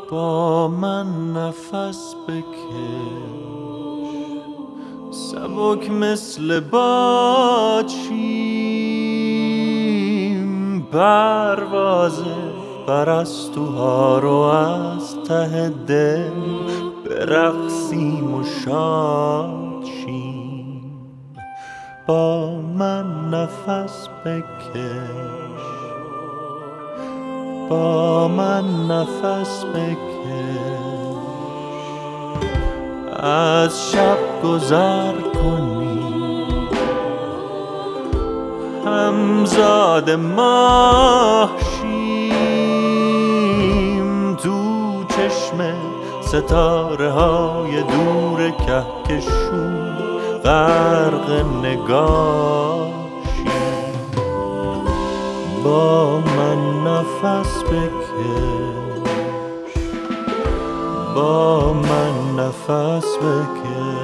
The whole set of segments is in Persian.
با من نفس بکش، سبک مثل بادشیم. پرواز پرستوها رو از ته دل برقصیم و شاد شیم. با من نفس بکش، با من نفس بکش. از شب گذر کنیم، همزاد ماه شیم. تو چشم ستاره های دور کهکشون غرق نگاه شیم. با من نفس بکش، با من نفس بکش.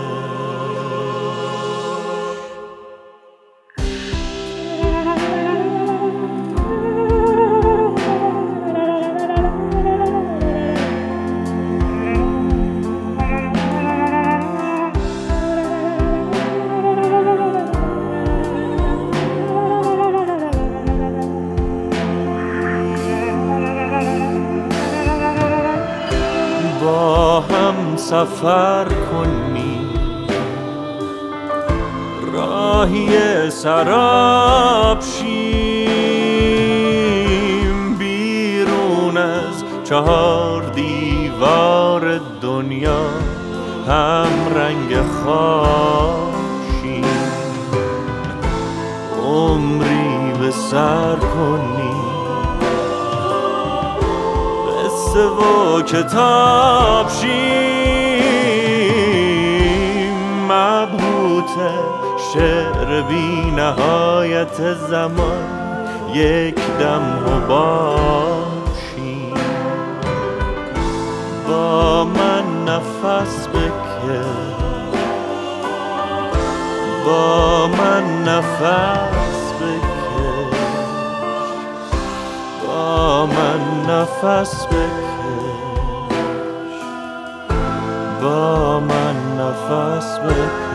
با هم سفر کنیم، راهی سراب شیم. بیرون از 4 دیوار دنیا هم رنگ خاشیم. عمری به سر کنیم، قصه و کتاب شیم. مبهوت شعر بی نهایت زمان یک دم باشیم. با من نفس بکش، با من نفس بکش. با من نفس بکش، با من نفس بکش.